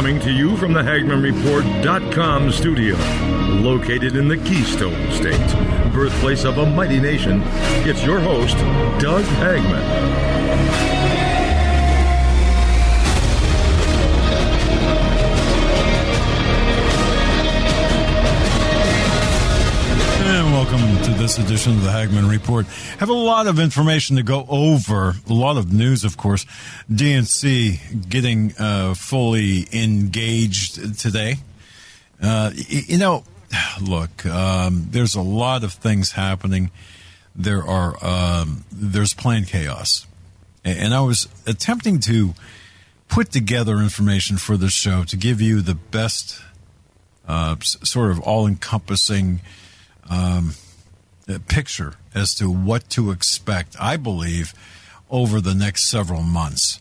Coming to you from the HagmannReport.com studio, located in the Keystone State, birthplace of a mighty nation, it's your host, Doug Hagmann. Welcome to this edition of the Hagmann Report. Have a lot of information to go over, a lot of news, of course. DNC getting fully engaged today. Look, there's a lot of things happening. There's planned chaos. And I was attempting to put together information for this show to give you the best sort of all-encompassing picture as to what to expect, I believe, over the next several months.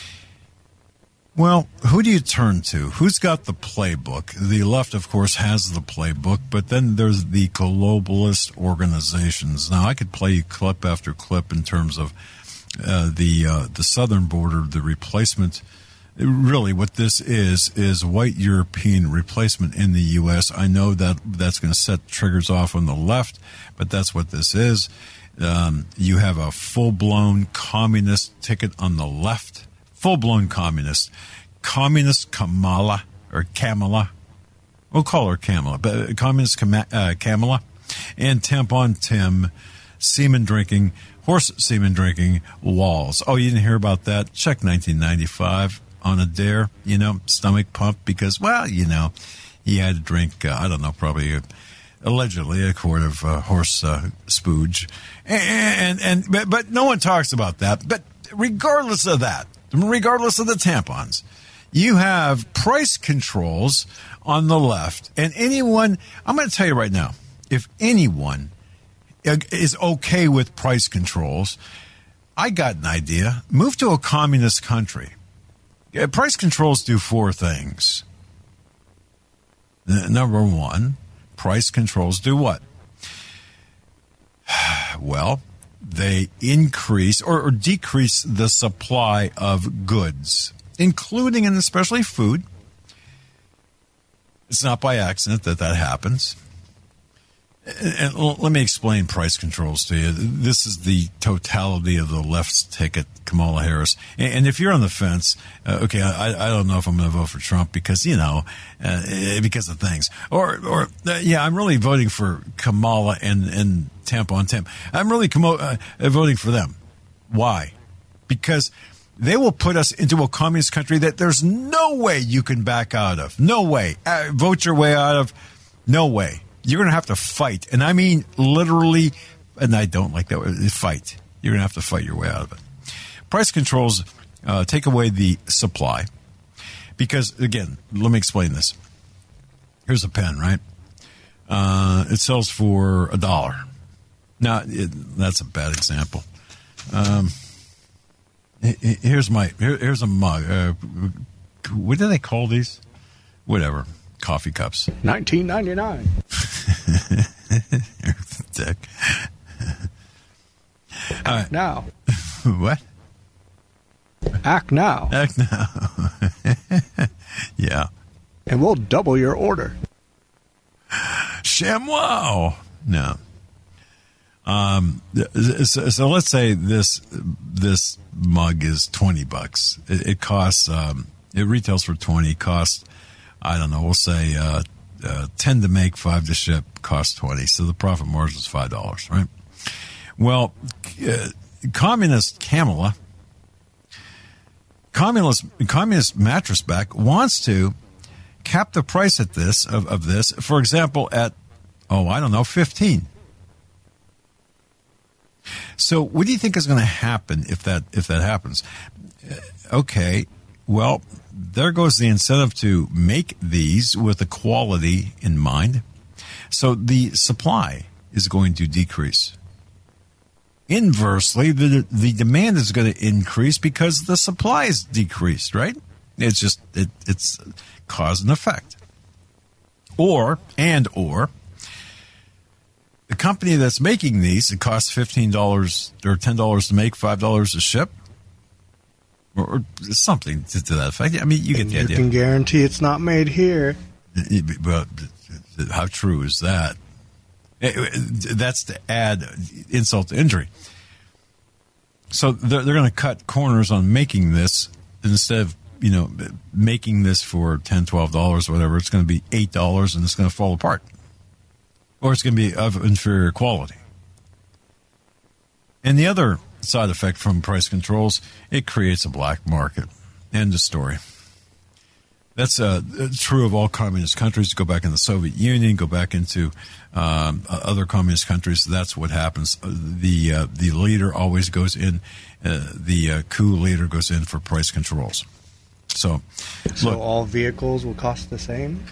Well, who do you turn to? Who's got the playbook? The left, of course, has the playbook, but then there's the globalist organizations. Now, I could play you clip after clip in terms of the southern border, the replacement. Really, what this is white European replacement in the U.S. I know that that's going to set triggers off on the left, but that's what this is. You have a full-blown communist ticket on the left. Full-blown communist. Communist Kamala, or Kamala. We'll call her Kamala, but Communist Kamala. And Tampon Tim, semen drinking, horse semen drinking, Walz. Oh, you didn't hear about that? Check 1995. On a dare, stomach pump because, he had to drink, probably allegedly a quart of horse spooge. But no one talks about that. But regardless of that, regardless of the tampons, you have price controls on the left. And anyone, I'm going to tell you right now, if anyone is okay with price controls, I got an idea. Move to a communist country. Price controls do four things. Number one, price controls do what? Well, they increase or decrease the supply of goods, including and especially food. It's not by accident that happens. And let me explain price controls to you. This is the totality of the left's ticket, Kamala Harris. And if you're on the fence, I don't know if I'm going to vote for Trump because, because of things. I'm really voting for Kamala and Tampon Tim. I'm really voting for them. Why? Because they will put us into a communist country that there's no way you can back out of. No way. Vote your way out of. No way. You're going to have to fight. And I mean literally, and I don't like that word, fight. You're going to have to fight your way out of it. Price controls take away the supply. Because, again, let me explain this. Here's a pen, right? It sells for $1. Now, that's a bad example. Here's a mug. What do they call these? Whatever. Coffee cups. $19.99. Dick. Act now. What? Act now. Act now. Yeah. And we'll double your order. ShamWow. No. So let's say this mug is $20. It costs. It retails for $20. Costs. I don't know, we'll say 10 to make, 5 to ship, cost $20. So the profit margin is $5, right? Well, communist Kamala, communist mattress back wants to cap the price at this of this, for example, at 15. So what do you think is going to happen if that happens? Okay, well, there goes the incentive to make these with the quality in mind. So the supply is going to decrease. Inversely, the demand is going to increase because the supply is decreased, right? It's just, it's cause and effect. Or the company that's making these, it costs $15 or $10 to make, $5 to ship. or something to that effect. I mean, you get the idea. You can guarantee it's not made here. But how true is that? That's to add insult to injury. So they're going to cut corners on making this. Instead of making this for $10, $12 or whatever, it's going to be $8 and it's going to fall apart, or it's going to be of inferior quality. And the other side effect from price controls, it creates a black market. End of story. That's true of all communist countries. Go back in the Soviet Union, go back into other communist countries. That's what happens. The leader always goes in. The coup leader goes in for price controls. So look, all vehicles will cost the same?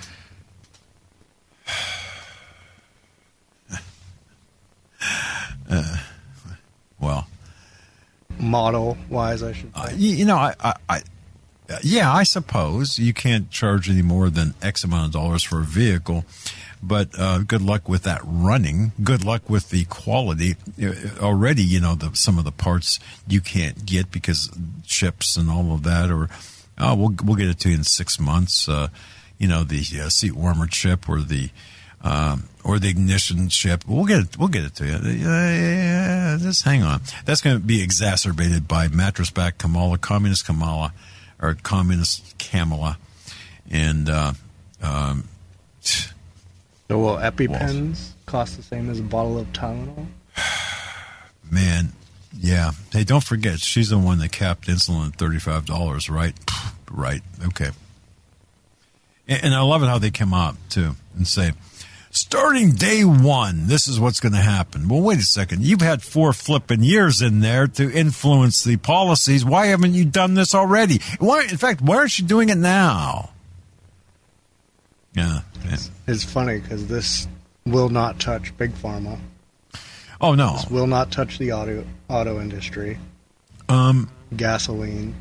Well, model-wise, I should say. I suppose you can't charge any more than X amount of dollars for a vehicle, but good luck with that running. Good luck with the quality. Already, some of the parts you can't get because chips and all of that, or we'll get it to you in 6 months. The seat warmer chip or the ignition chip. We'll get it to you. Just hang on. That's going to be exacerbated by mattress back Kamala, communist Kamala, or communist Kamala, and so will EpiPens cost the same as a bottle of Tylenol? Man, yeah. Hey, don't forget, she's the one that capped insulin at $35, right? Right. Okay. And I love it how they come out too and say, starting day one, this is what's going to happen. Well, wait a second. You've had 4 flipping years in there to influence the policies. Why haven't you done this already? Why aren't you doing it now? Yeah. It's funny because this will not touch Big Pharma. Oh, no. This will not touch the auto industry. Gasoline.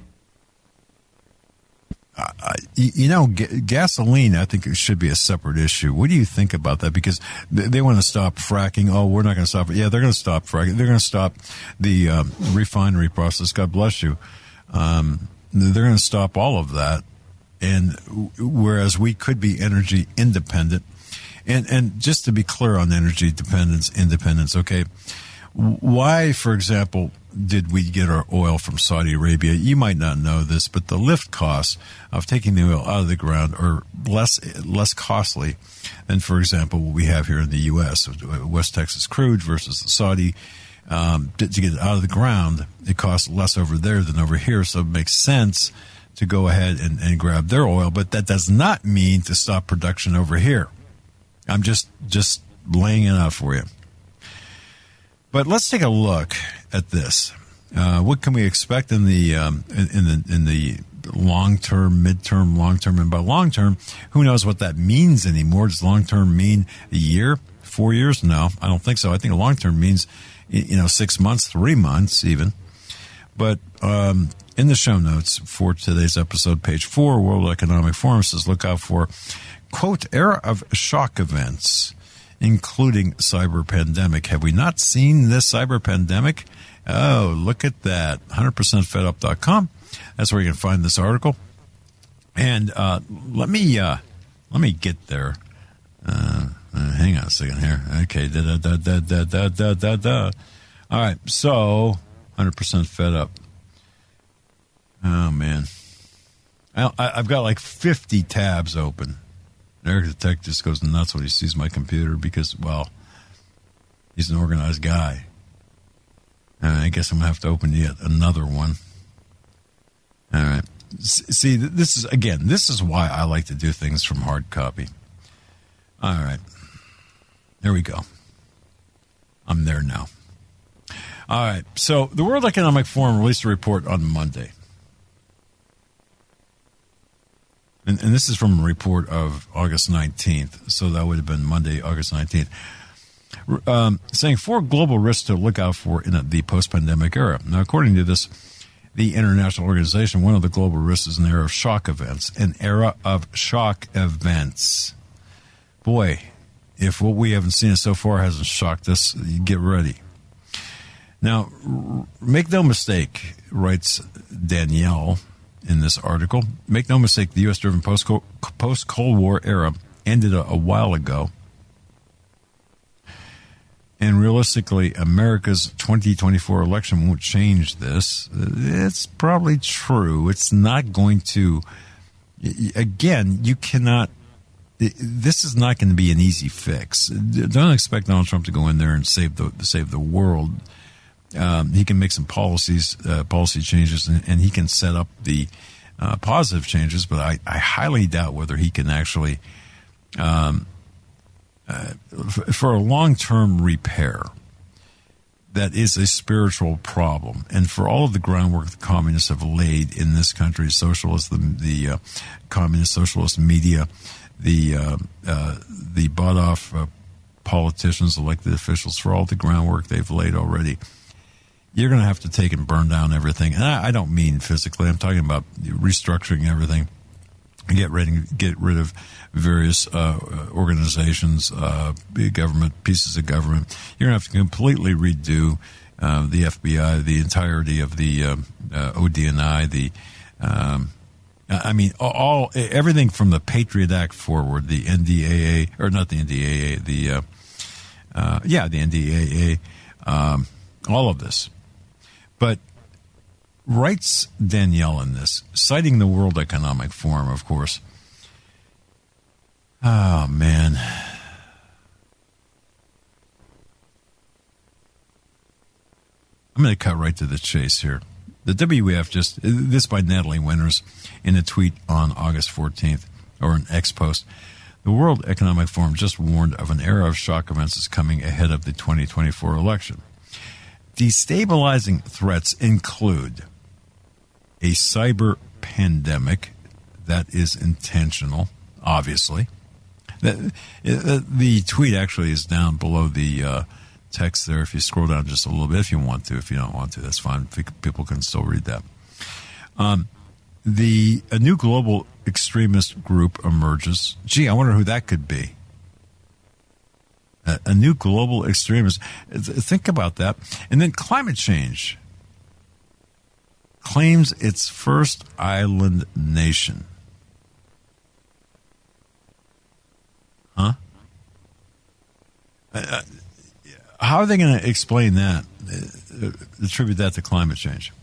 Gasoline, I think it should be a separate issue. What do you think about that? Because they want to stop fracking. Oh, we're not going to stop it. Yeah, they're going to stop fracking. They're going to stop the refinery process. God bless you. They're going to stop all of that. And whereas we could be energy independent, and just to be clear on energy independence, okay, why, for example, did we get our oil from Saudi Arabia? You might not know this, but the lift costs of taking the oil out of the ground are less costly than, for example, what we have here in the U.S. West Texas crude versus the Saudi. To get it out of the ground, it costs less over there than over here, so it makes sense to go ahead and grab their oil, but that does not mean to stop production over here. I'm just laying it out for you. But let's take a look at this. What can we expect in the long term, midterm, long term, and by long term, who knows what that means anymore? Does long term mean a year, 4 years? No, I don't think so. I think long term means 6 months, 3 months, even. But in the show notes for today's episode, page 4, World Economic Forum says, look out for, quote, era of shock events, including cyber pandemic. Have we not seen this cyber pandemic? Oh, look at that. 100%fedup.com. That's where you can find this article. And let me get there. Hang on a second here. Okay. All right. So 100% fed up. Oh, man. I've got like 50 tabs open. Eric the Tech just goes nuts when he sees my computer because, well, he's an organized guy. And I guess I'm going to have to open yet another one. All right. See, this is why I like to do things from hard copy. All right. There we go. I'm there now. All right. So the World Economic Forum released a report on Monday. And this is from a report of August 19th. So that would have been Monday, August 19th. Saying 4 global risks to look out for in the post-pandemic era. Now, according to this, the international organization, one of the global risks is an era of shock events. An era of shock events. Boy, if what we haven't seen so far hasn't shocked us, get ready. Now, make no mistake, writes Danielle in this article, make no mistake, the U.S.-driven post-Cold War era ended a while ago. And realistically, America's 2024 election won't change this. It's probably true. It's not going to... Again, you cannot... This is not going to be an easy fix. Don't expect Donald Trump to go in there and save the world. He can make some policy changes, and he can set up the positive changes, but I highly doubt whether he can actually... for a long-term repair, that is a spiritual problem. And for all of the groundwork the communists have laid in this country, socialists, the communist socialist media, the bought-off politicians, elected officials, for all the groundwork they've laid already, you're going to have to take and burn down everything. And I don't mean physically. I'm talking about restructuring everything. Get rid of various organizations, government, pieces of government. You're going to have to completely redo the FBI, the entirety of the ODNI, everything from the Patriot Act forward, the NDAA, or not the NDAA, the NDAA, all of this. But writes Danielle in this, citing the World Economic Forum, of course. Oh, man. I'm going to cut right to the chase here. The WEF this by Natalie Winters in a tweet on August 14th, or an X post. The World Economic Forum just warned of an era of shock events is coming ahead of the 2024 election. Destabilizing threats include a cyber pandemic that is intentional, obviously. The tweet actually is down below the text there. If you scroll down just a little bit, if you want to. If you don't want to, that's fine. People can still read that. A new global extremist group emerges. Gee, I wonder who that could be. A new global extremist. Think about that. And then climate change claims its first island nation. Huh? How are they going to explain that? Attribute that to climate change?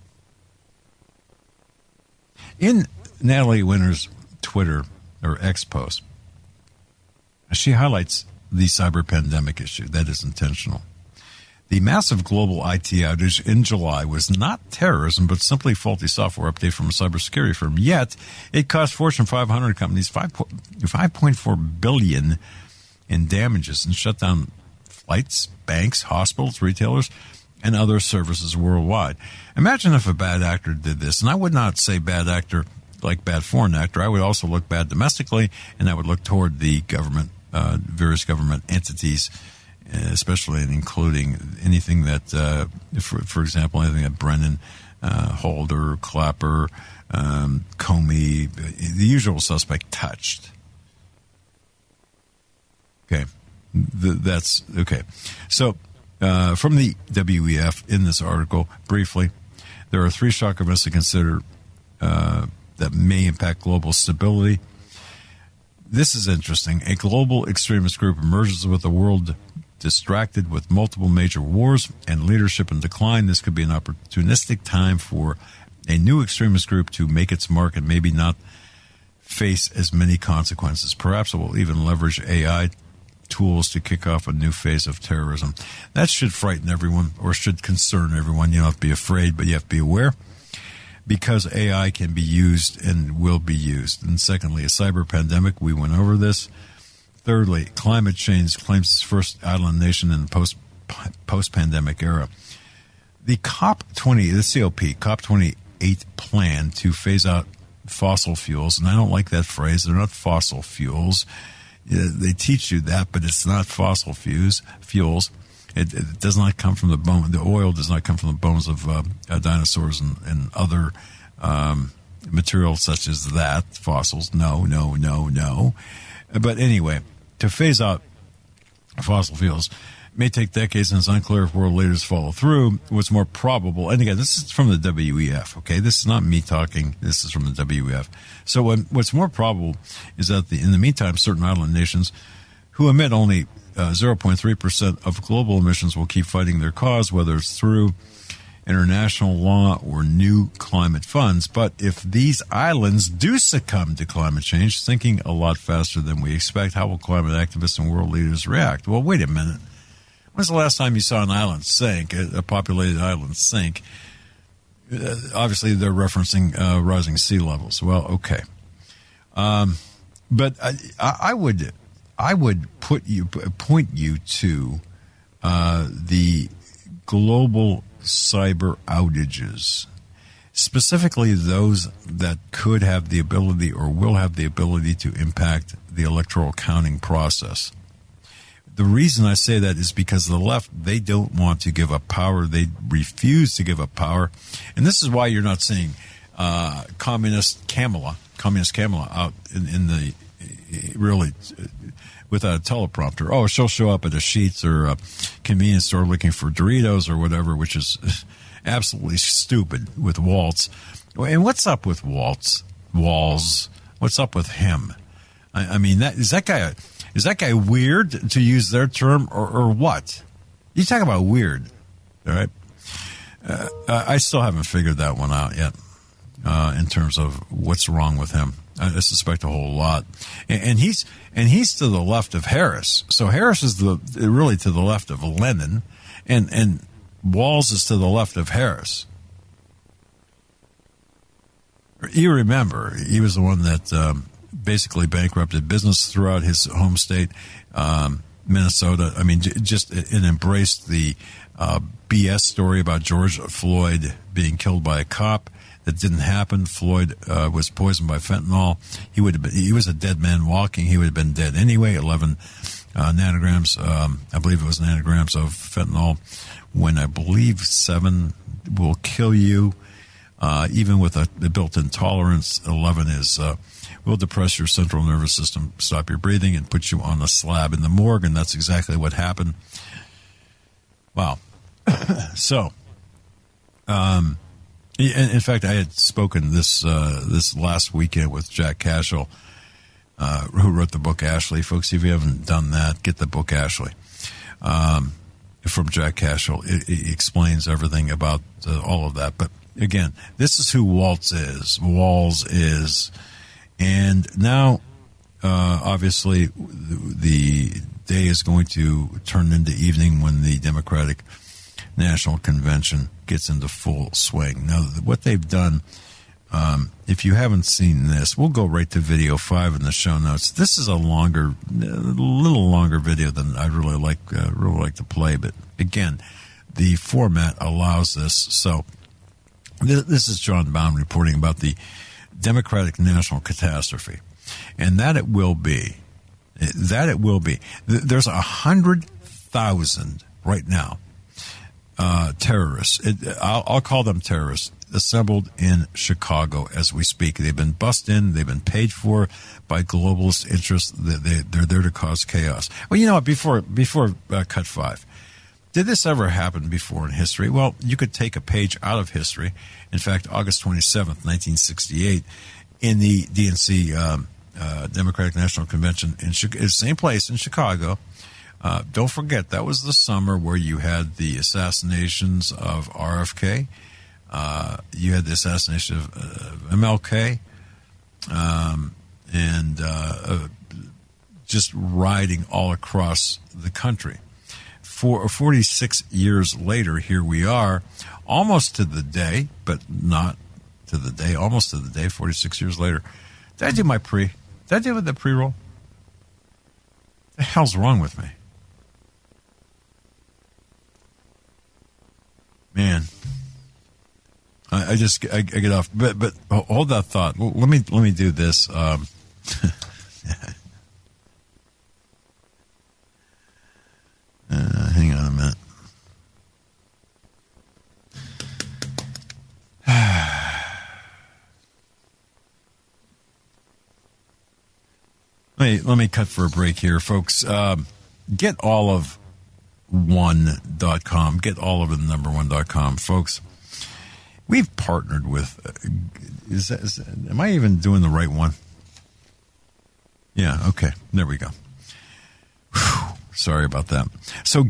In Natalie Winters' Twitter or X post, she highlights the cyber pandemic issue. That is intentional. The massive global IT outage in July was not terrorism, but simply faulty software update from a cybersecurity firm. Yet, it cost Fortune 500 companies $5.4 billion in damages and shut down flights, banks, hospitals, retailers, and other services worldwide. Imagine if a bad actor did this. And I would not say bad actor like bad foreign actor. I would also look bad domestically, and I would look toward the government, various government entities, especially and including anything that, for example, anything that Brennan, Holder, Clapper, Comey, the usual suspect touched. Okay. That's okay. So, from the WEF in this article, briefly, there are 3 shock events to consider that may impact global stability. This is interesting. A global extremist group emerges with the world distracted with multiple major wars and leadership in decline. This could be an opportunistic time for a new extremist group to make its mark and maybe not face as many consequences. Perhaps it will even leverage AI tools to kick off a new phase of terrorism. That should frighten everyone, or should concern everyone. You don't have to be afraid, but you have to be aware, because AI can be used and will be used. And secondly, a cyber pandemic. We went over this. Thirdly, climate change claims its first island nation in the post-pandemic era. The COP28 plan to phase out fossil fuels, and I don't like that phrase. They're not fossil fuels. They teach you that, but it's not fossil fuels. It does not come from the bone. The oil does not come from the bones of dinosaurs and other materials such as that. Fossils, no. But anyway, to phase out fossil fuels, may take decades and it's unclear if world leaders follow through. What's more probable, and again, this is from the WEF, okay? This is not me talking. This is from the WEF. So what's more probable is that in the meantime, certain island nations who emit only 0.3% of global emissions will keep fighting their cause, whether it's through international law or new climate funds. But if these islands do succumb to climate change, thinking a lot faster than we expect, how will climate activists and world leaders react? Well, wait a minute. When's the last time you saw an island sink, a populated island sink? Obviously, they're referencing rising sea levels. Well, okay. But I would point you to the global cyber outages, specifically those that could have the ability or will have the ability to impact the electoral counting process. The reason I say that is because the left, they don't want to give up power. They refuse to give up power. And this is why you're not seeing Communist Kamala out in the really without a teleprompter. Oh, she'll show up at a Sheetz or a convenience store looking for Doritos or whatever, which is absolutely stupid with Waltz. And what's up with Waltz? Walls? What's up with him? I mean, is that guy weird, to use their term, or what? You talk about weird, all right? I still haven't figured that one out yet in terms of what's wrong with him. I suspect a whole lot, and he's to the left of Harris. So Harris is really to the left of Lenin, and Walls is to the left of Harris. You remember he was the one that basically bankrupted business throughout his home state, Minnesota. I mean, and embraced the BS story about George Floyd being killed by a cop. That didn't happen. Floyd was poisoned by fentanyl. He was a dead man walking. He would have been dead anyway. 11 nanograms, I believe it was nanograms of fentanyl, when I believe 7 will kill you. Even with a built-in tolerance, 11 is will depress your central nervous system, stop your breathing, and put you on a slab in the morgue. And that's exactly what happened. Wow. So, in fact, I had spoken this last weekend with Jack Cashel, who wrote the book Ashley. Folks, if you haven't done that, get the book Ashley from Jack Cashel. It explains everything about all of that. But again, this is who Waltz is. And now, obviously, the day is going to turn into evening when the Democratic National Convention gets into full swing. Now, what they've done, if you haven't seen this, we'll go right to video 5 in the show notes. This is a little longer video than I really like to play, but again, the format allows this. So, this is John Bowne reporting about the Democratic National Catastrophe, and that it will be. There's 100,000 right now. Terrorists. I'll call them terrorists, assembled in Chicago as we speak. They've been bussed in. They've been paid for by globalist interests. They're there to cause chaos. Well, you know what? Before cut 5, did this ever happen before in history? Well, you could take a page out of history. In fact, August 27th, 1968, in the DNC Democratic National Convention in same place in Chicago. Don't forget, that was the summer where you had the assassinations of RFK. You had the assassination of MLK. And just riding all across the country. 46 years later, here we are, almost to the day, but not to the day, almost to the day, 46 years later. Did I do my pre? Did I do the pre-roll? The hell's wrong with me? Man, I get off, but hold that thought. Let me do this. Hang on a minute. Let me cut for a break here, folks. Get all of getallofone.com. Getallofthenumber1.com. Folks, we've partnered with, am I even doing the right one? Yeah, okay. There we go. Whew, sorry about that. So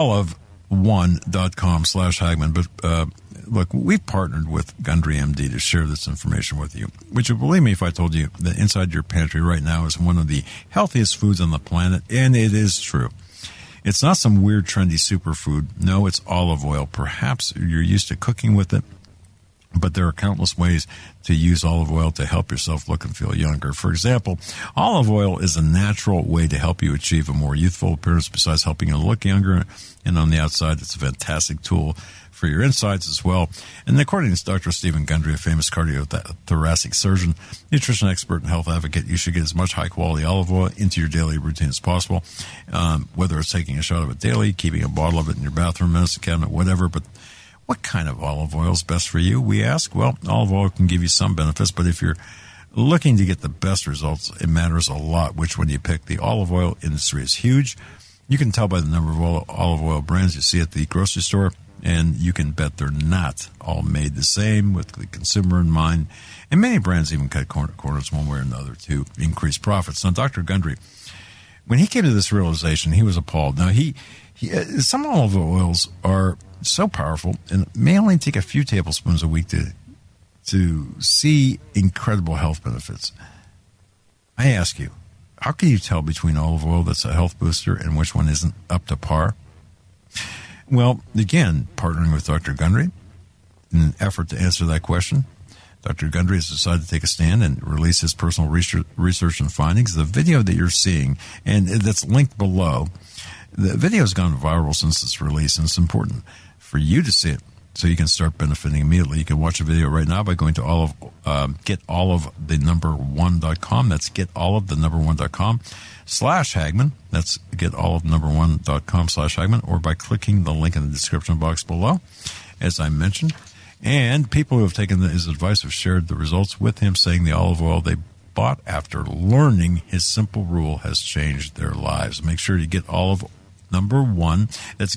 getallofone.com/Hagmann. But look, we've partnered with Gundry MD to share this information with you. Would you believe me if I told you that inside your pantry right now is one of the healthiest foods on the planet? And it is true. It's not some weird, trendy superfood. No, it's olive oil. Perhaps you're used to cooking with it, but there are countless ways to use olive oil to help yourself look and feel younger. For example, olive oil is a natural way to help you achieve a more youthful appearance besides helping you look younger. And on the outside, it's a fantastic tool for your insides as well. And according to Dr. Stephen Gundry, a famous cardiothoracic surgeon, nutrition expert, and health advocate, you should get as much high-quality olive oil into your daily routine as possible, whether it's taking a shot of it daily, keeping a bottle of it in your bathroom, medicine cabinet, whatever. But what kind of olive oil is best for you, we ask? Well, olive oil can give you some benefits, but if you're looking to get the best results, it matters a lot which one you pick. The olive oil industry is huge. You can tell by the number of olive oil brands you see at the grocery store, and you can bet they're not all made the same with the consumer in mind. And many brands even cut corners one way or another to increase profits. Now, Dr. Gundry, when he came to this realization, he was appalled. Now, some olive oils are so powerful and may only take a few tablespoons a week to see incredible health benefits. I ask you, how can you tell between olive oil that's a health booster and which one isn't up to par? Well, again, partnering with Dr. Gundry in an effort to answer that question, Dr. Gundry has decided to take a stand and release his personal research and findings. The video that you're seeing, and that's linked below, the video has gone viral since its release, and it's important for you to see it so you can start benefiting immediately. You can watch the video right now by going to getallofthenumber1.com. That's getallofthenumber1.com/Hagmann. That's getallofthenumber1.com/Hagmann, or by clicking the link in the description box below, as I mentioned. And people who have taken his advice have shared the results with him, saying the olive oil they bought after learning his simple rule has changed their lives. Make sure you get Olive number one. That's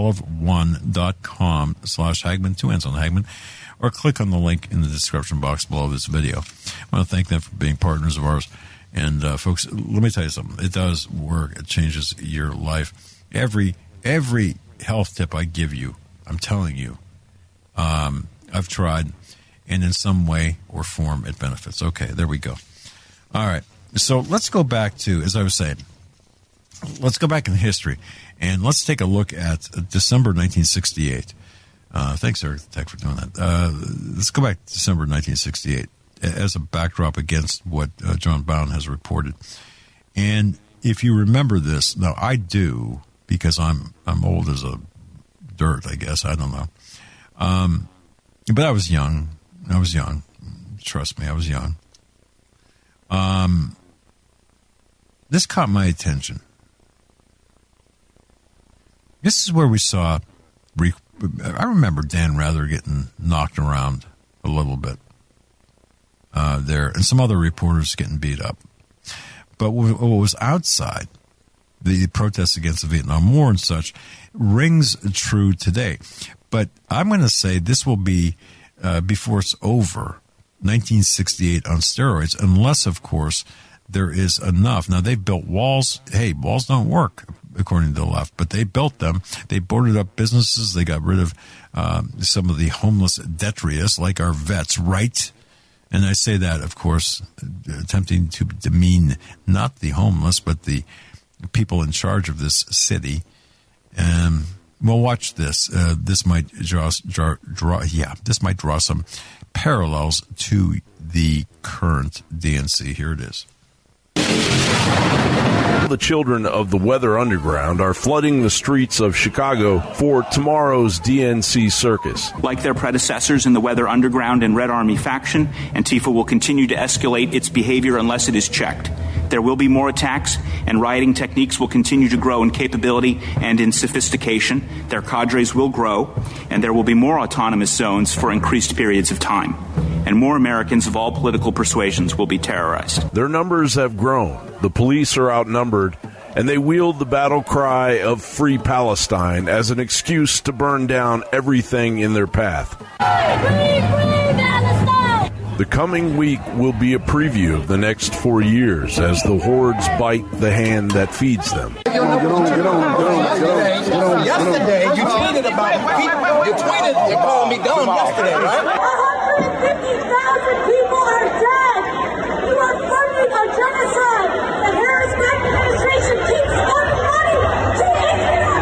getallofone.com/Hagmann, 2 N's on Hagmann, or click on the link in the description box below this video. I want to thank them for being partners of ours. And folks, let me tell you something. It does work. It changes your life. Every health tip I give you, I'm telling you, I've tried, and in some way or form it benefits. Okay, there we go. All right. So let's go back to, as I was saying, let's go back in history, and let's take a look at December 1968. Thanks, Eric Tech, for doing that. Let's go back to December 1968 as a backdrop against what John Bowne has reported. And if you remember this, now I do, because I'm old as a dirt, I guess. I don't know. But I was young. Trust me, I was young. This caught my attention. This is where we saw, I remember Dan Rather getting knocked around a little bit there, and some other reporters getting beat up. But what was outside, the protests against the Vietnam War and such, rings true today. But I'm going to say this will be, before it's over, 1968 on steroids, unless, of course, there is enough. Now, they've built walls. Hey, walls don't work, according to the left, but they built them. They boarded up businesses. They got rid of some of the homeless detritus, like our vets, right? And I say that, of course, attempting to demean not the homeless, but the people in charge of this city. Well, watch this. This might draw some parallels to the current DNC. Here it is. The children of the Weather Underground are flooding the streets of Chicago for tomorrow's DNC circus. Like their predecessors in the Weather Underground and Red Army faction, Antifa will continue to escalate its behavior unless it is checked. There will be more attacks, and rioting techniques will continue to grow in capability and in sophistication. Their cadres will grow, and there will be more autonomous zones for increased periods of time. And more Americans of all political persuasions will be terrorized. Their numbers have grown. The police are outnumbered, and they wield the battle cry of Free Palestine as an excuse to burn down everything in their path. Free Palestine! The coming week will be a preview of the next 4 years as the hordes bite the hand that feeds them. Yesterday, you tweeted about me. You tweeted and called me dumb yesterday, right? 150,000 people are dead. You are funding a genocide. The Harris-Biden administration keeps funding money to Israel.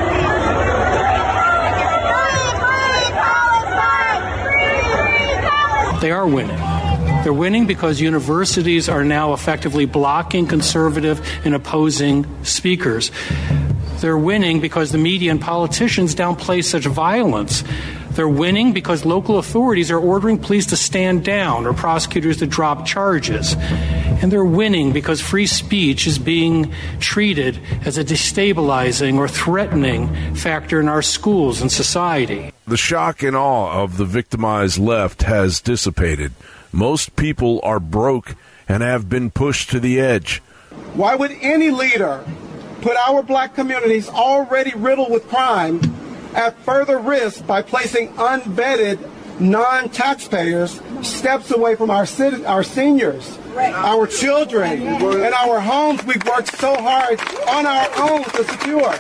They are winning. They're winning because universities are now effectively blocking conservative and opposing speakers. They're winning because the media and politicians downplay such violence. They're winning because local authorities are ordering police to stand down or prosecutors to drop charges. And they're winning because free speech is being treated as a destabilizing or threatening factor in our schools and society. The shock and awe of the victimized left has dissipated. Most people are broke and have been pushed to the edge. Why would any leader put our black communities already riddled with crime at further risk by placing unvetted non-taxpayers steps away from our seniors, our children, and our homes we've worked so hard on our own to secure?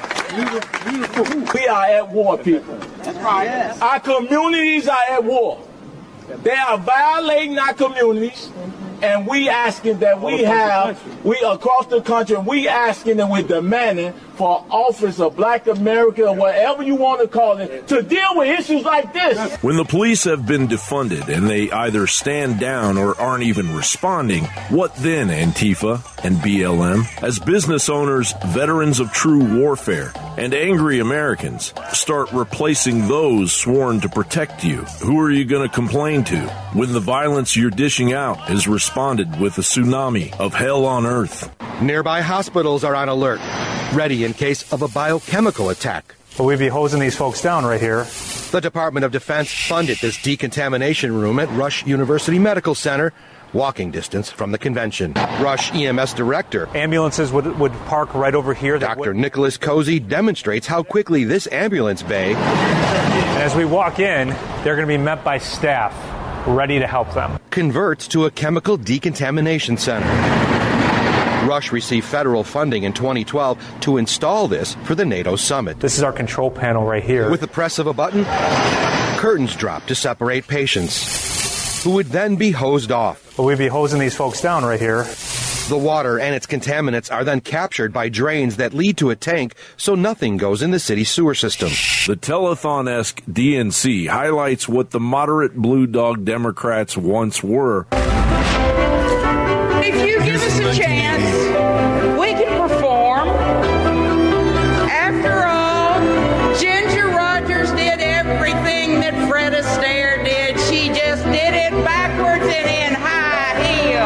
We are at war, people. Our communities are at war. They are violating our communities, and we asking that we across the country, we asking and we're demanding for office of Black America, or whatever you want to call it, to deal with issues like this. When the police have been defunded and they either stand down or aren't even responding, what then, Antifa and BLM? As business owners, veterans of true warfare, and angry Americans start replacing those sworn to protect you, who are you going to complain to when the violence you're dishing out is responded with a tsunami of hell on earth? Nearby hospitals are on alert, ready in case of a biochemical attack. But we'd be hosing these folks down right here. The Department of Defense funded this decontamination room at Rush University Medical Center, walking distance from the convention. Rush EMS director, ambulances would park right over here. Dr. Nicholas Cozy demonstrates how quickly this ambulance bay, and as we walk in, they're going to be met by staff ready to help them, converts to a chemical decontamination center. Rush received federal funding in 2012 to install this for the NATO summit. This is our control panel right here. With the press of a button, curtains drop to separate patients, who would then be hosed off. But we'd be hosing these folks down right here. The water and its contaminants are then captured by drains that lead to a tank, so nothing goes in the city's sewer system. The telethon-esque DNC highlights what the moderate Blue Dog Democrats once were. If you give us a chance, we can perform. After all, Ginger Rogers did everything that Fred Astaire did. She just did it backwards and in high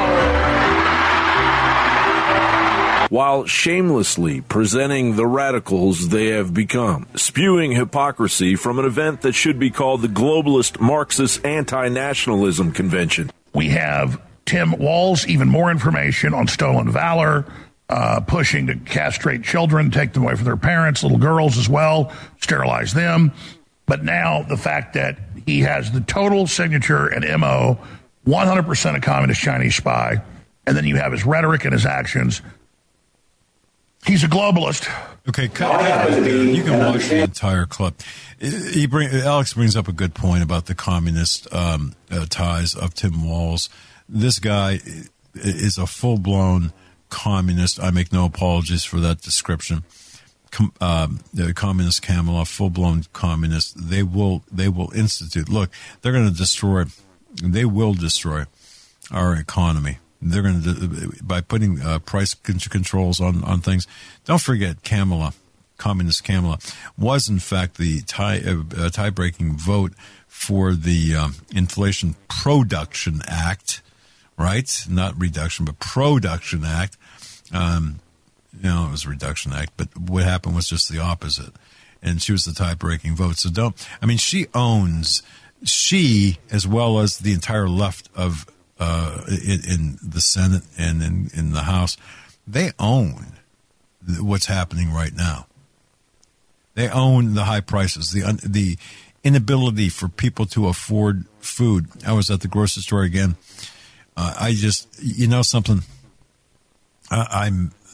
heels. While shamelessly presenting the radicals they have become, spewing hypocrisy from an event that should be called the Globalist Marxist Anti-Nationalism Convention. We have Tim Walz, even more information on stolen valor, pushing to castrate children, take them away from their parents, little girls as well, sterilize them. But now the fact that he has the total signature and MO, 100% a communist Chinese spy, and then you have his rhetoric and his actions. He's a globalist. Okay, you can watch the entire clip. Alex brings up a good point about the communist ties of Tim Walz. This guy is a full-blown communist. I make no apologies for that description. The communist Kamala, full-blown communist. They will institute. Look, they will destroy our economy. They're going to, by putting price controls on things. Don't forget, Kamala, communist Kamala, was in fact the tie-breaking vote for the Inflation Production Act. Right? Not Reduction, but Production Act. It was Reduction Act, but what happened was just the opposite. And she was the tie-breaking vote. So she, as well as the entire left of, in the Senate and in the House, they own what's happening right now. They own the high prices, the inability for people to afford food. I was at the grocery store again. I just, you know something, I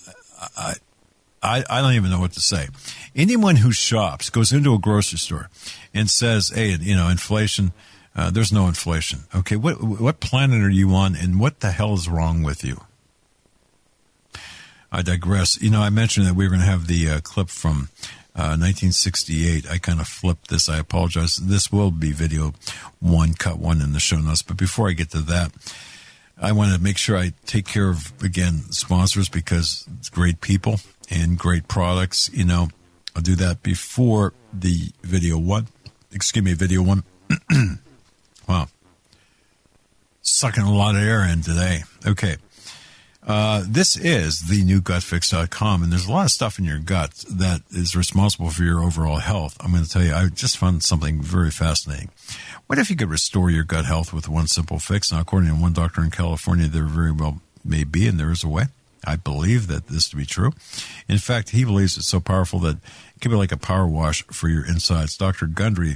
don't even know what to say. Anyone who shops, goes into a grocery store and says, hey, you know, inflation, there's no inflation. Okay, what planet are you on, and what the hell is wrong with you? I digress. You know, I mentioned that we were going to have the clip from 1968. I kind of flipped this. I apologize. This will be video 1, cut 1 in the show notes. But before I get to that, I want to make sure I take care of, again, sponsors, because it's great people and great products. You know, I'll do that before the video 1. Excuse me, video 1. Wow. Sucking a lot of air in today. Okay. This is thenewgutfix.com, and there's a lot of stuff in your gut that is responsible for your overall health. I'm going to tell you, I just found something very fascinating. What if you could restore your gut health with one simple fix? Now, according to one doctor in California, there very well may be, and there is a way. I believe that this to be true. In fact, he believes it's so powerful that it could be like a power wash for your insides. Dr. Gundry,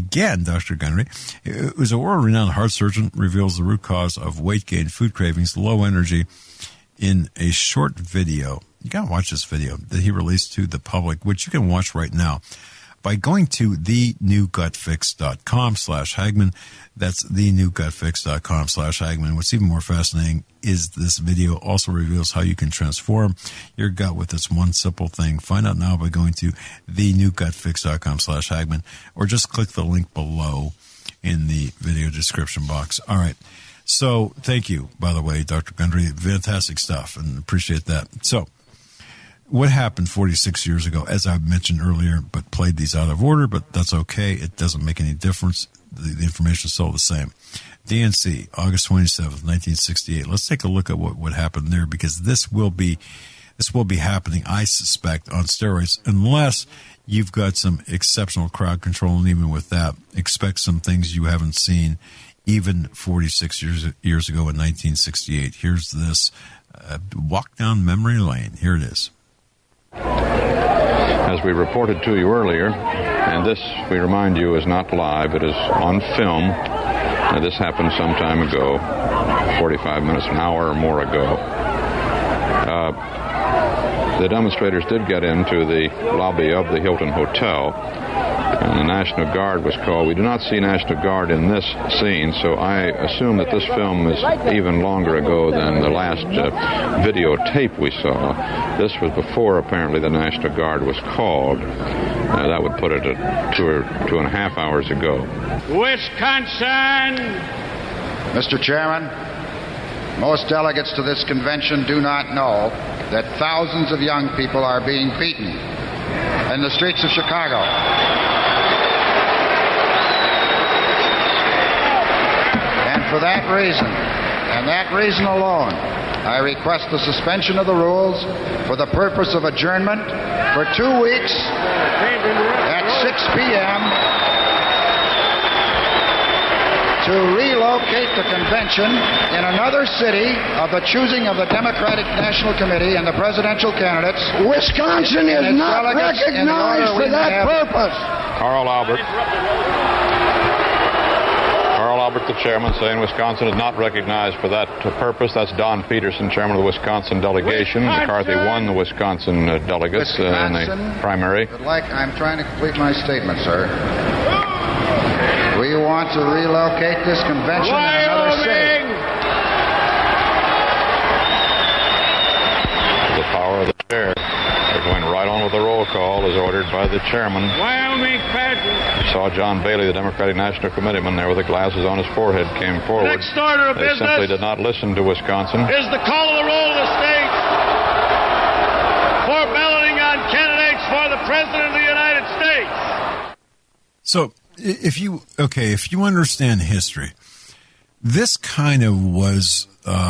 who's a world-renowned heart surgeon, reveals the root cause of weight gain, food cravings, low energy, in a short video. You got to watch this video that he released to the public, which you can watch right now by going to thenewgutfix.com/Hagmann. That's thenewgutfix.com/Hagmann. What's even more fascinating is this video also reveals how you can transform your gut with this one simple thing. Find out now by going to thenewgutfix.com/Hagmann, or just click the link below in the video description box. All right. So thank you, by the way, Dr. Gundry. Fantastic stuff, and appreciate that. So what happened 46 years ago, as I mentioned earlier, but played these out of order, but that's okay. It doesn't make any difference. The information is still the same. DNC, August 27th, 1968. Let's take a look at what happened there, because this will be happening, I suspect, on steroids, unless you've got some exceptional crowd control, and even with that, expect some things you haven't seen even 46 years ago in 1968. Here's this walk down memory lane. Here it is. As we reported to you earlier, and this, we remind you, is not live. It is on film. This happened some time ago, 45 minutes, an hour or more ago. The demonstrators did get into the lobby of the Hilton Hotel, and the National Guard was called. We do not see National Guard in this scene, so I assume that this film is even longer ago than the last videotape we saw. This was before, apparently, the National Guard was called. That would put it at 2.5 hours ago. Wisconsin! Mr. Chairman, most delegates to this convention do not know that thousands of young people are being beaten in the streets of Chicago. And for that reason, and that reason alone, I request the suspension of the rules for the purpose of adjournment for 2 weeks at 6 p.m. to relocate the convention in another city of the choosing of the Democratic National Committee and the presidential candidates. Wisconsin is not recognized for that purpose. Carl Albert, the chairman, saying Wisconsin is not recognized for that purpose. That's Don Peterson, chairman of the Wisconsin delegation. McCarthy won the Wisconsin delegates in the primary. I'm trying to complete my statement, sir. We want to relocate this convention in another city. The power of the chair. They're going right on with the roll call as ordered by the chairman. Wyoming Patriot. Saw John Bailey, the Democratic National Committeeman, there with the glasses on his forehead, came forward. Next order of business. They simply did not listen to Wisconsin. Is the call of the roll of the state for balloting on candidates for the President of the United States. So, if you understand history, this kind of was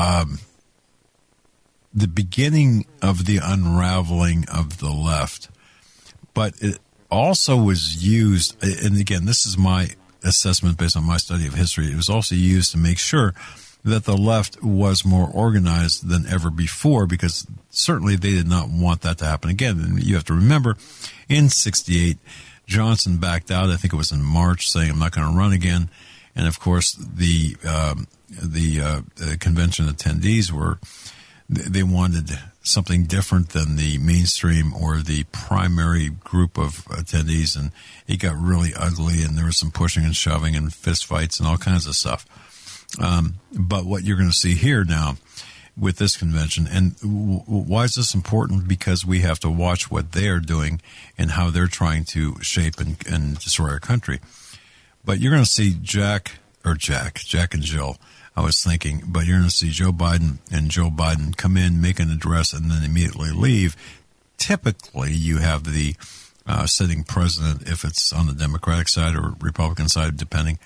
the beginning of the unraveling of the left, but it also was used, and again, this is my assessment based on my study of history, it was also used to make sure that the left was more organized than ever before, because certainly they did not want that to happen again. And you have to remember, in 1968, Johnson backed out. I think it was in March, saying, I'm not going to run again. And of course, the convention attendees they wanted something different than the mainstream or the primary group of attendees, and it got really ugly, and there was some pushing and shoving and fist fights and all kinds of stuff. But what you're going to see here now with this convention, and why is this important? Because we have to watch what they're doing and how they're trying to shape and destroy our country. But you're going to see Jack and Jill, I was thinking, but you're going to see Joe Biden come in, make an address, and then immediately leave. Typically, you have the sitting president, if it's on the Democratic side or Republican side, depending,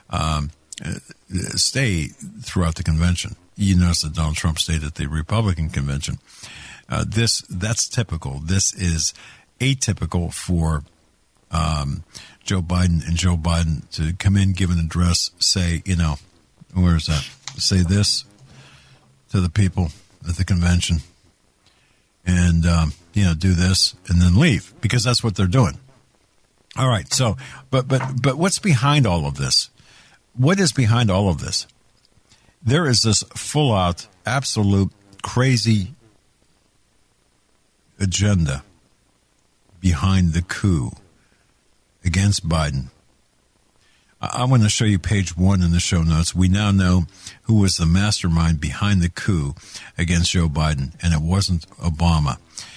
stay throughout the convention. You notice that Donald Trump stayed at the Republican convention. That's typical. This is atypical for Joe Biden to come in, give an address, say, where is that? Say this to the people at the convention, and do this, and then leave, because that's what they're doing. All right. So, but what's behind all of this? What is behind all of this? There is this full-out, absolute, crazy agenda behind the coup against Biden. I want to show you page 1 in the show notes. We now know who was the mastermind behind the coup against Joe Biden, and it wasn't Obama.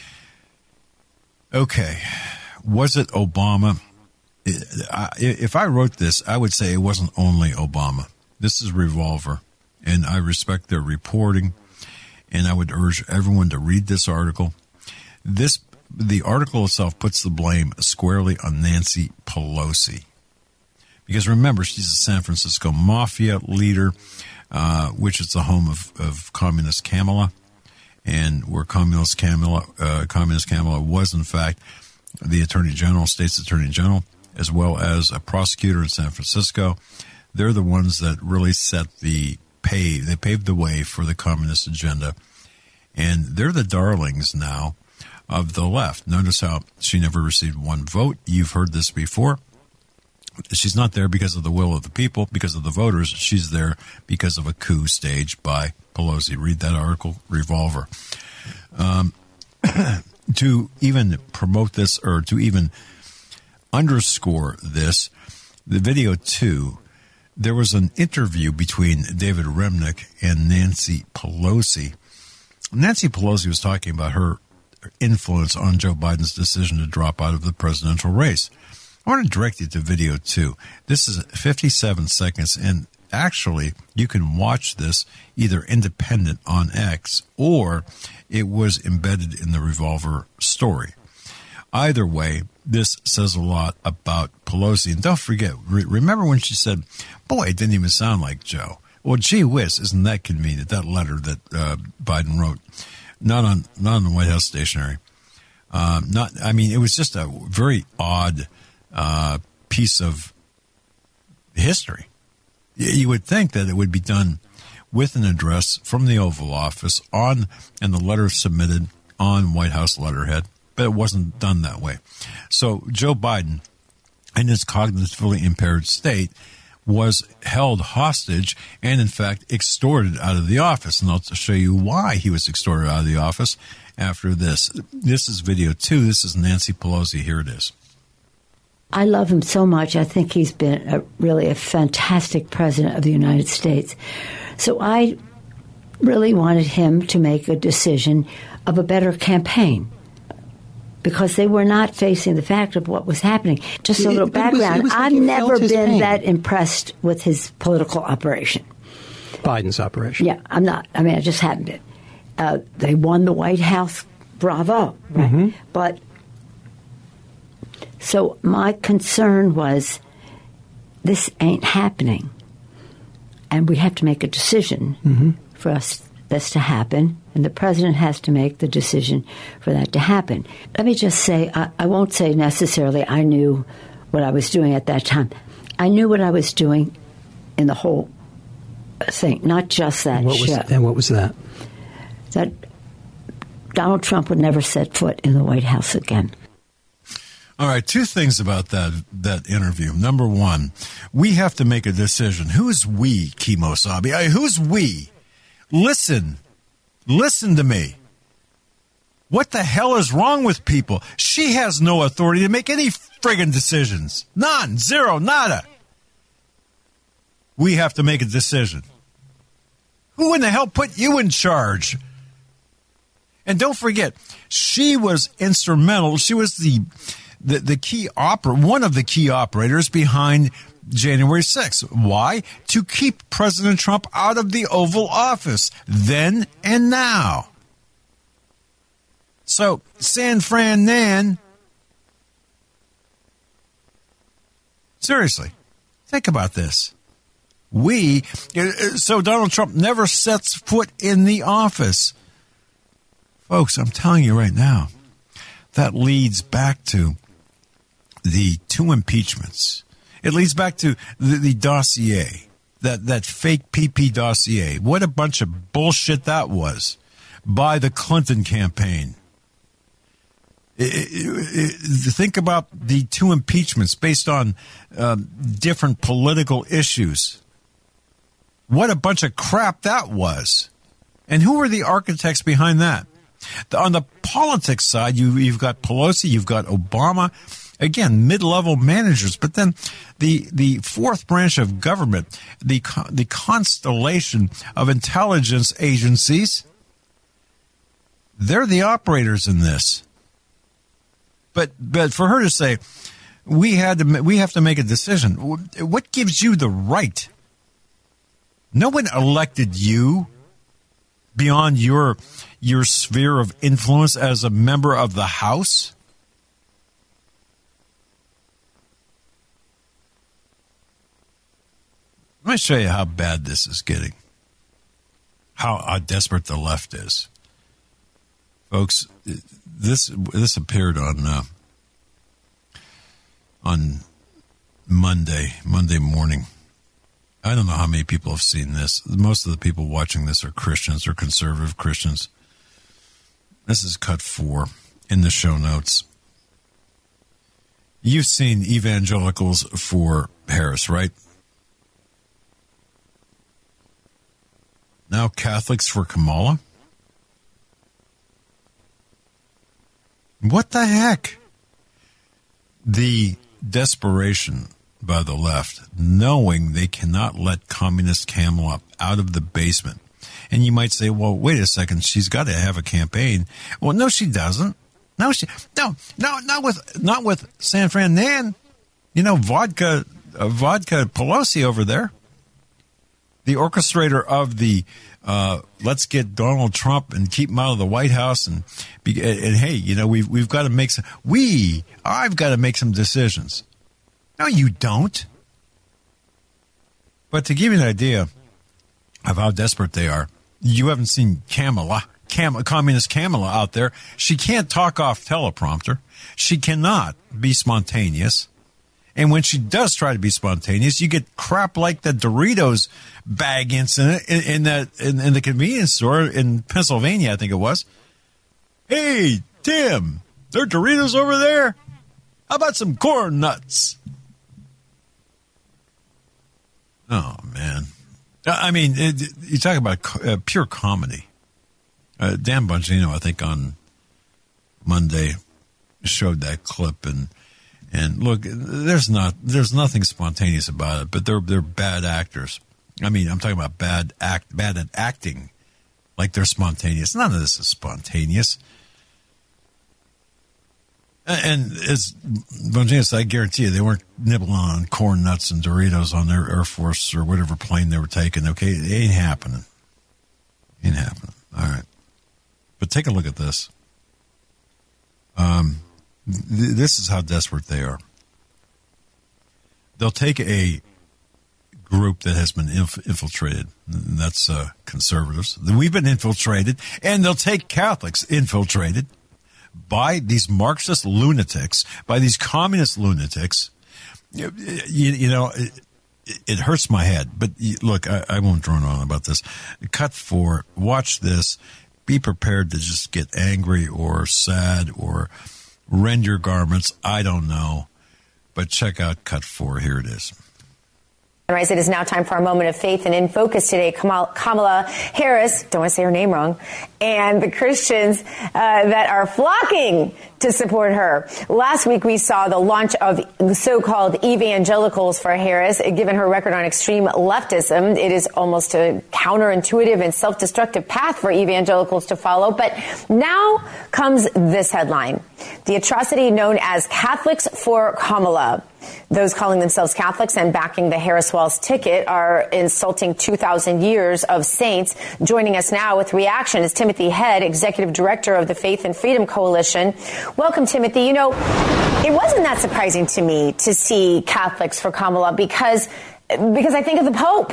Okay, was it Obama? If I wrote this, I would say it wasn't only Obama. This is Revolver, and I respect their reporting, and I would urge everyone to read this article. The article itself puts the blame squarely on Nancy Pelosi. Because remember, she's a San Francisco mafia leader, which is the home of Communist Kamala, and where Communist Kamala was, in fact, the state's attorney general, as well as a prosecutor in San Francisco. They're the ones that really they paved the way for the communist agenda, and they're the darlings now of the left. Notice how she never received one vote. You've heard this before. She's not there because of the will of the people, because of the voters. She's there because of a coup staged by Pelosi. Read that article, Revolver. To even promote this, or to even underscore this, the video 2, there was an interview between David Remnick and Nancy Pelosi. Nancy Pelosi was talking about her influence on Joe Biden's decision to drop out of the presidential race. I want to direct you to video 2. This is 57 seconds, and actually, you can watch this either independent on X, or it was embedded in the Revolver story. Either way, this says a lot about Pelosi. And don't forget, remember when she said, boy, it didn't even sound like Joe. Well, gee whiz, isn't that convenient, that letter that Biden wrote? Not on the White House stationery. It was just a very odd piece of history. You would think that it would be done with an address from the Oval Office and the letter submitted on White House letterhead, but it wasn't done that way. So Joe Biden, in his cognitively impaired state, was held hostage and, in fact, extorted out of the office. And I'll show you why he was extorted out of the office after this. This is video 2. This is Nancy Pelosi. Here it is. I love him so much. I think he's been really a fantastic president of the United States. So I really wanted him to make a decision of a better campaign, because they were not facing the fact of what was happening. Just a little background. I've never been that impressed with his political operation. Biden's operation. Yeah, I'm not. I mean, I just haven't been. They won the White House. Bravo. Right? Mm-hmm. But so my concern was, this ain't happening. And we have to make a decision for this to happen. And the president has to make the decision for that to happen. Let me just say, I won't say necessarily I knew what I was doing at that time. I knew what I was doing in the whole thing, not just that ship. And what was that? That Donald Trump would never set foot in the White House again. All right, two things about that interview. Number one, we have to make a decision. Who's we, Kemosabe? Who's we? Listen to me. What the hell is wrong with people? She has no authority to make any friggin' decisions. None. Zero. Nada. We have to make a decision. Who in the hell put you in charge? And don't forget, she was instrumental. She was the key one of the key operators behind January 6th. Why? To keep President Trump out of the Oval Office then and now. So, San Fran Nan, seriously, think about this. So Donald Trump never sets foot in the office. Folks, I'm telling you right now, that leads back to the two impeachments. It leads back to the dossier, that fake PP dossier. What a bunch of bullshit that was by the Clinton campaign. Think about the two impeachments based on different political issues. What a bunch of crap that was. And who were the architects behind that? On the politics side, you've got Pelosi, you've got Obama, again, mid-level managers. But then the fourth branch of government, the constellation of intelligence agencies, they're the operators in this. But for her to say, we have to make a decision. What gives you the right? No one elected you beyond your sphere of influence as a member of the House. Let me show you how bad this is getting. How desperate the left is. Folks, this appeared on Monday morning. I don't know how many people have seen this. Most of the people watching this are Christians or conservative Christians. This is cut 4 in the show notes. You've seen evangelicals for Harris, right? Now Catholics for Kamala? What the heck? The desperation by the left, knowing they cannot let communist Kamala out of the basement. And you might say, well, wait a second, she's got to have a campaign. Well, no, she doesn't. No, not with San Fran Nan. You know, vodka Pelosi over there. The orchestrator of the let's get Donald Trump and keep him out of the White House and hey, you know, we've got to make I've got to make some decisions. No, you don't. But to give you an idea of how desperate they are, you haven't seen communist Kamala out there. She can't talk off teleprompter. She cannot be spontaneous. And when she does try to be spontaneous, you get crap like the Doritos bag incident in the convenience store in Pennsylvania, I think it was. Hey, Tim, there are Doritos over there? How about some corn nuts? Oh, man. I mean, you talk about pure comedy. Dan Bongino, I think, on Monday showed that clip, and look, there's nothing spontaneous about it, but they're bad actors. I mean, I'm talking about bad at acting, like they're spontaneous. None of this is spontaneous. And as Bongino said, I guarantee you, they weren't nibbling on corn nuts and Doritos on their Air Force or whatever plane they were taking. Okay, it ain't happening. Ain't happening. All right, but take a look at this. This is how desperate they are. They'll take a group that has been infiltrated, and that's conservatives. We've been infiltrated, and they'll take Catholics infiltrated by these Marxist lunatics, by these communist lunatics. You know, it hurts my head. But look, I won't drone on about this. Cut 4. Watch this. Be prepared to just get angry or sad or rend your garments. I don't know. But check out Cut 4. Here it is. It is now time for our moment of faith, and in focus today, Kamala Harris, don't want to say her name wrong, and the Christians that are flocking to support her. Last week, we saw the launch of the so-called evangelicals for Harris. Given her record on extreme leftism, it is almost a counterintuitive and self-destructive path for evangelicals to follow. But now comes this headline: the atrocity known as Catholics for Kamala. Those calling themselves Catholics and backing the Harris-Walz ticket are insulting 2,000 years of saints. Joining us now with reaction is Timothy Head, Executive Director of the Faith and Freedom Coalition. Welcome, Timothy. You know, it wasn't that surprising to me to see Catholics for Kamala because I think of the Pope.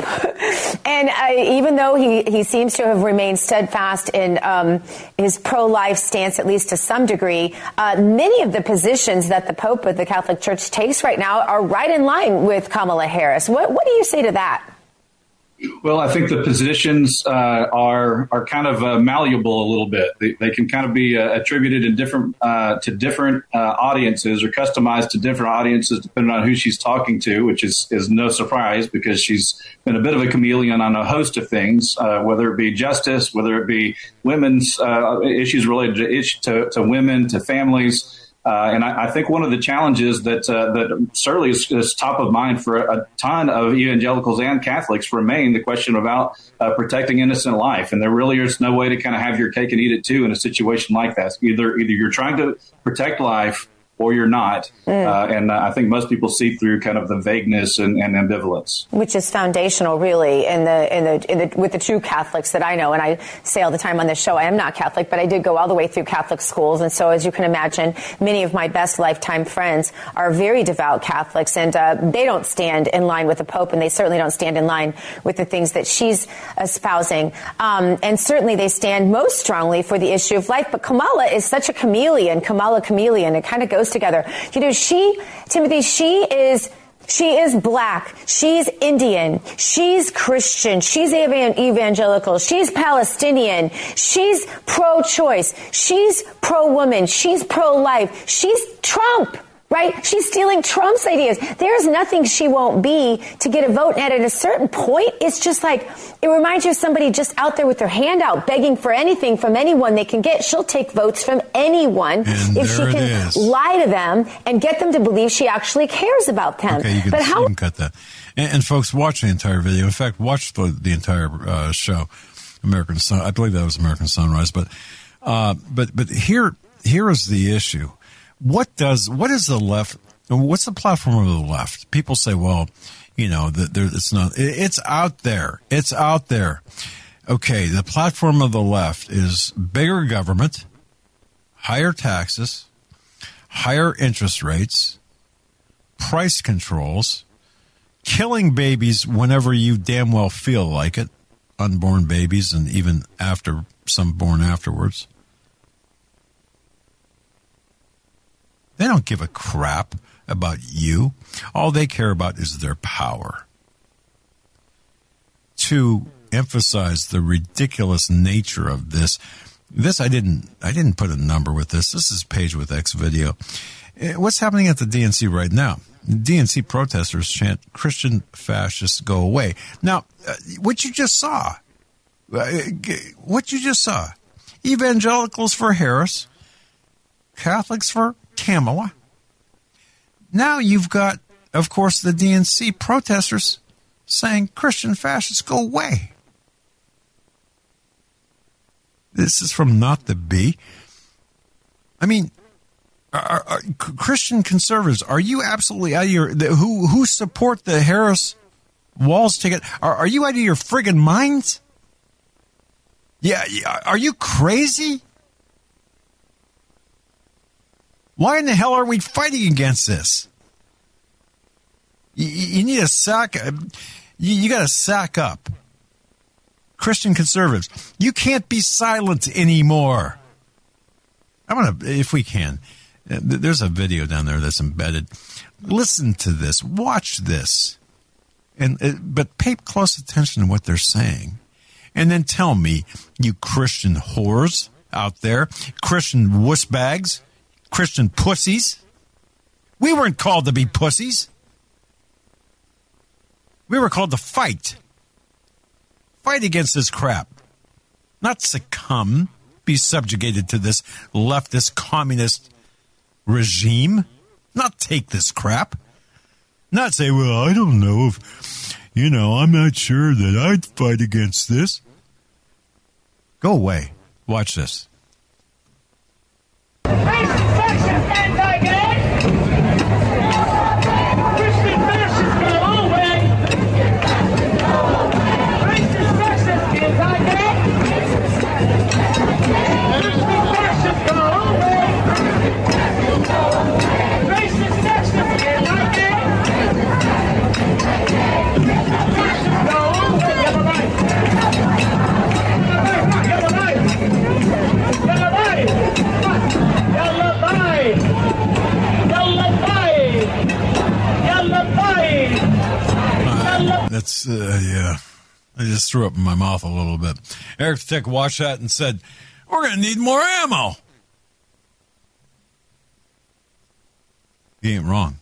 And even though he seems to have remained steadfast in his pro-life stance, at least to some degree, many of the positions that the Pope of the Catholic Church takes right now are right in line with Kamala Harris. What do you say to that? Well, I think the positions are kind of malleable a little bit. They can kind of be attributed in different to different audiences, or customized to different audiences depending on who she's talking to, which is no surprise because she's been a bit of a chameleon on a host of things, whether it be justice, whether it be women's issues related to women, to families. And I think one of the challenges that certainly is top of mind for a ton of evangelicals and Catholics remain the question about protecting innocent life. And there really is no way to kind of have your cake and eat it too in a situation like that. Either you're trying to protect life or you're not. And I think most people see through kind of the vagueness and ambivalence, which is foundational, really, with the true Catholics that I know. And I say all the time on this show, I am not Catholic, but I did go all the way through Catholic schools. And so, as you can imagine, many of my best lifetime friends are very devout Catholics, and they don't stand in line with the Pope, and they certainly don't stand in line with the things that she's espousing. And certainly, they stand most strongly for the issue of life. But Kamala is such a chameleon. It kind of goes together. You know, Timothy, she is black. She's Indian. She's Christian. She's evangelical. She's Palestinian. She's pro-choice. She's pro-woman. She's pro-life. She's Trump. Right? She's stealing Trump's ideas. There's nothing she won't be to get a vote. And at a certain point, it's just like, it reminds you of somebody just out there with their hand out, begging for anything from anyone they can get. She'll take votes from anyone if she can lie to them and get them to believe she actually cares about them. Okay, you can cut that. And folks, watch the entire video. In fact, watch the entire show, American Sun. I believe that was American Sunrise. But here is the issue. What is the left? What's the platform of the left? People say, well, you know, it's not. It's out there. It's out there. Okay, the platform of the left is bigger government, higher taxes, higher interest rates, price controls, killing babies whenever you damn well feel like it, unborn babies, and even after some born afterwards. They don't give a crap about you. All they care about is their power. To emphasize the ridiculous nature of this, I didn't put a number with this. This is Page with X video. What's happening at the DNC right now? DNC protesters chant, "Christian fascists go away." Now, what you just saw, evangelicals for Harris, Catholics for Kamala. Now you've got, of course, the DNC protesters saying Christian fascists go away. This is from Not the Bee. I mean, are Christian conservatives, are you absolutely out of your, who support the Harris-Walz ticket, are you out of your friggin' minds? Yeah, are you crazy? Why in the hell are we fighting against this? You need a sack. You got to sack up. Christian conservatives, you can't be silent anymore. I want to, if we can, there's a video down there that's embedded. Listen to this. Watch this. But pay close attention to what they're saying. And then tell me, you Christian whores out there, Christian wussbags, Christian pussies. We weren't called to be pussies. We were called to fight. Fight against this crap. Not succumb, be subjugated to this leftist communist regime. Not take this crap. Not say, well, I don't know if, I'm not sure that I'd fight against this. Go away. Watch this. That's, yeah. I just threw up in my mouth a little bit. Eric the Tech watched that and said, we're going to need more ammo. He ain't wrong.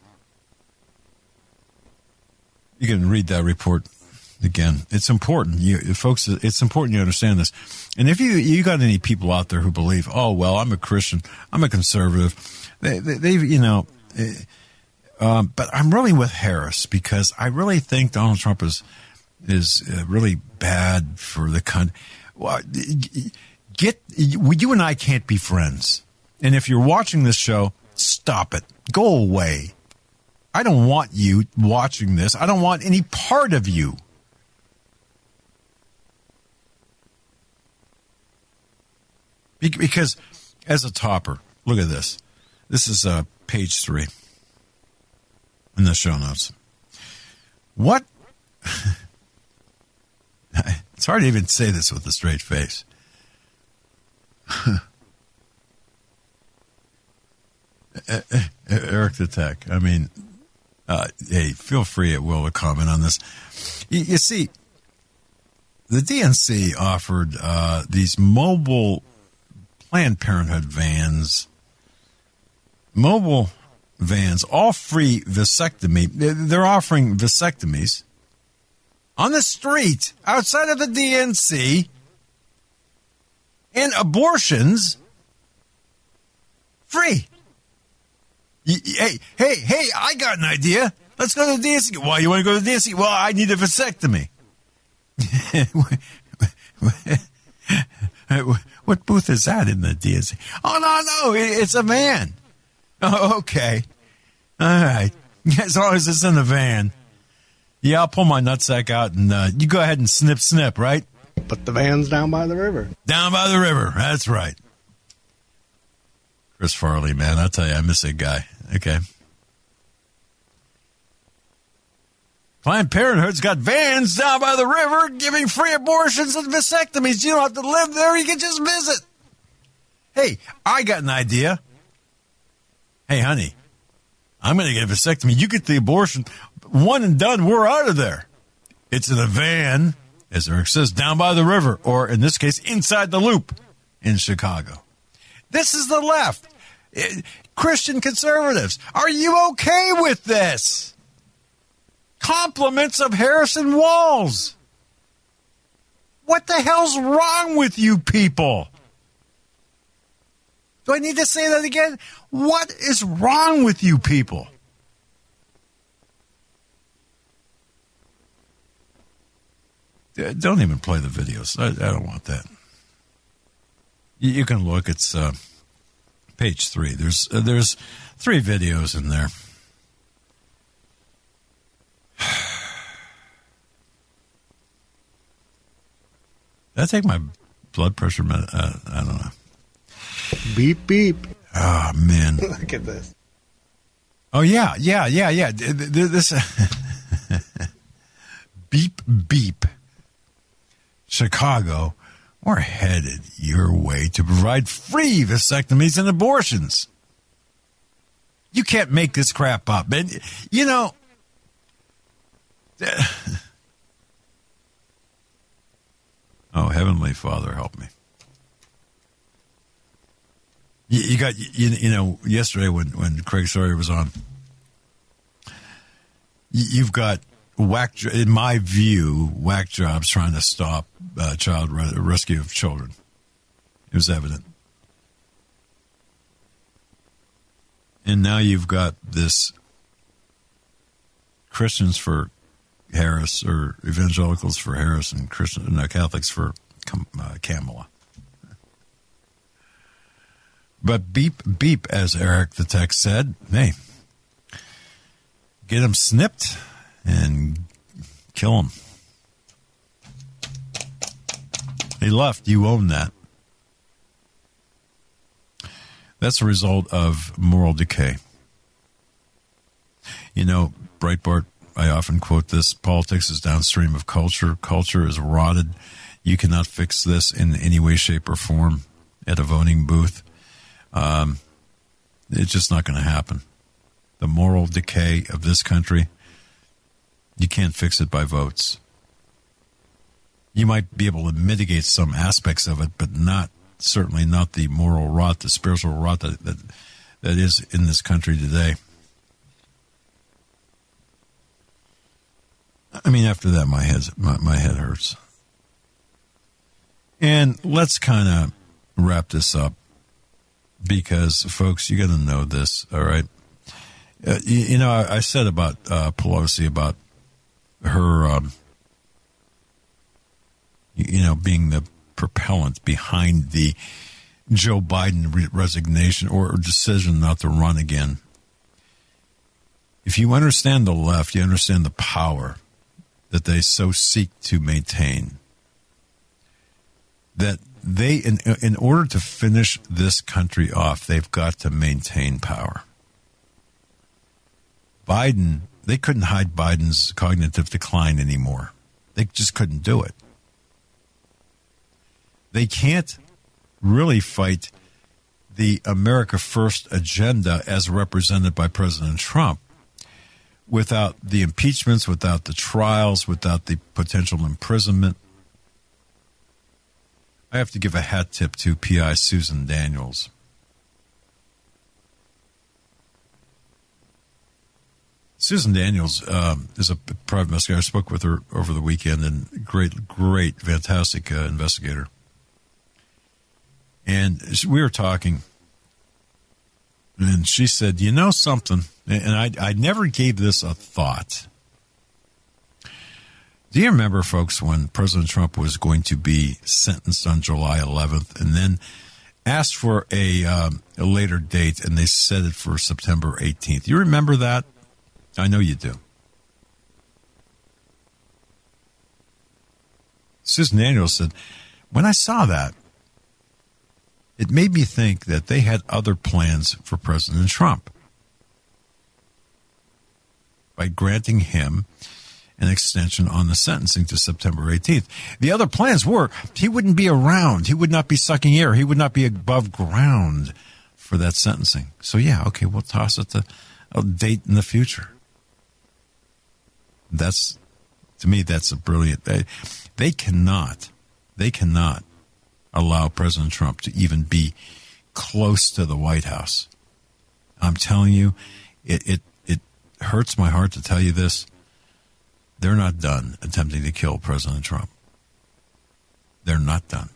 You can read that report again. It's important. Folks, it's important you understand this. And if you got any people out there who believe, oh, well, I'm a Christian, I'm a conservative, but I'm really with Harris because I really think Donald Trump is really bad for the country. You and I can't be friends. And if you're watching this show, stop it. Go away. I don't want you watching this. I don't want any part of you. Because as a topper, look at this. This is page 3 in the show notes. What? It's hard to even say this with a straight face. Eric the Tech. I mean, hey, feel free at will to comment on this. You see, the DNC offered these mobile Planned Parenthood vans, all free vasectomy. They're offering vasectomies on the street outside of the DNC and abortions free. Hey, I got an idea. Let's go to the DNC. Why you want to go to the DNC? Well, I need a vasectomy. What booth is that in the DNC? Oh, no, it's a van. Oh, okay. All right. As long as it's in the van. Yeah, I'll pull my nutsack out and you go ahead and snip, right? But the van's down by the river. Down by the river. That's right. Chris Farley, man, I'll tell you, I miss that guy. Okay. Planned Parenthood's got vans down by the river giving free abortions and vasectomies. You don't have to live there. You can just visit. Hey, I got an idea. Hey, honey, I'm going to get a vasectomy. You get the abortion. One and done. We're out of there. It's in a van, as Eric says, down by the river, or in this case, inside the loop in Chicago. This is the left. Christian conservatives. Are you okay with this? Compliments of Harrison Walls. What the hell's wrong with you people? Do I need to say that again? What is wrong with you people? Don't even play the videos. I don't want that. You can look. It's page 3. There's 3 videos in there. Did I take my blood pressure med? I don't know. Beep, beep. Oh, man. Look at this. Oh, yeah. This beep, beep. Chicago, we're headed your way to provide free vasectomies and abortions. You can't make this crap up. And, Oh, Heavenly Father, help me. You got, you know, yesterday when Craig Sawyer was on, you've got whack, in my view, whack jobs trying to stop child rescue of children. It was evident. And now you've got this Christians for Harris, or evangelicals for Harris, and Catholics for Kamala. But beep, as Eric the Tech said, hey, get them snipped and kill them. They left. You own that. That's a result of moral decay. You know, Breitbart, I often quote this: politics is downstream of culture. Culture is rotted. You cannot fix this in any way, shape, or form at a voting booth. It's just not going to happen. The moral decay of this country, you can't fix it by votes. You might be able to mitigate some aspects of it, but certainly not the moral rot, the spiritual rot that is in this country today. I mean, after that, my head hurts. And let's kind of wrap this up, because, folks, you got to know this, all right? You know, I said about Pelosi, about her, being the propellant behind the Joe Biden resignation or decision not to run again. If you understand the left, you understand the power that they so seek to maintain. That they, in order to finish this country off, they've got to maintain power. Biden, they couldn't hide Biden's cognitive decline anymore. They just couldn't do it. They can't really fight the America First agenda as represented by President Trump without the impeachments, without the trials, without the potential imprisonment. I have to give a hat tip to P.I. Susan Daniels. Susan Daniels is a private investigator. I spoke with her over the weekend, and great, fantastic investigator. And we were talking, and she said, you know something, and I never gave this a thought. Do you remember, folks, when President Trump was going to be sentenced on July 11th and then asked for a later date, and they set it for September 18th? You remember that? I know you do. Susan Daniels said, when I saw that, it made me think that they had other plans for President Trump by granting him an extension on the sentencing to September 18th. The other plans were he wouldn't be around. He would not be sucking air. He would not be above ground for that sentencing. So, yeah, okay, we'll toss it to a date in the future. To me, that's a brilliant. They cannot allow President Trump to even be close to the White House. I'm telling you, it hurts my heart to tell you this. They're not done attempting to kill President Trump. They're not done.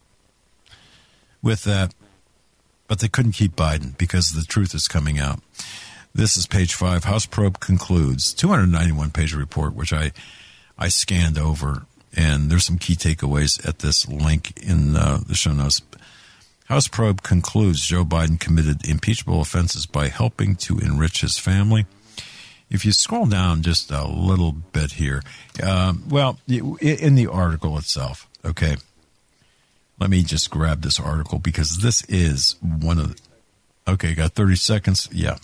With that, but they couldn't keep Biden because the truth is coming out. This is page 5. House probe concludes. 291-page report, which I scanned over, and there's some key takeaways at this link in the show notes. House probe concludes Joe Biden committed impeachable offenses by helping to enrich his family. If you scroll down just a little bit here, in the article itself, okay, let me just grab this article because this is one of the, okay, got 30 seconds, yeah.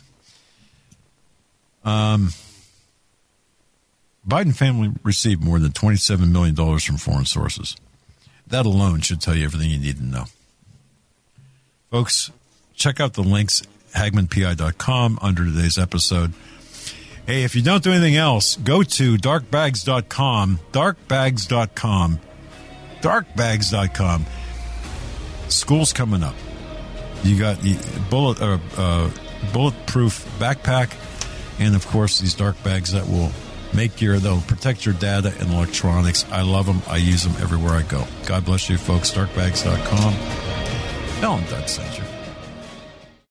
Biden family received more than $27 million from foreign sources. That alone should tell you everything you need to know. Folks, check out the links, HagmannPI.com, under today's episode. Hey, if you don't do anything else, go to darkbags.com. Darkbags.com. School's coming up. You got the bulletproof backpack, and of course these dark bags that will they'll protect your data and electronics. I love them. I use them everywhere I go. God bless you, folks. Darkbags.com. Tell them Doug sent you.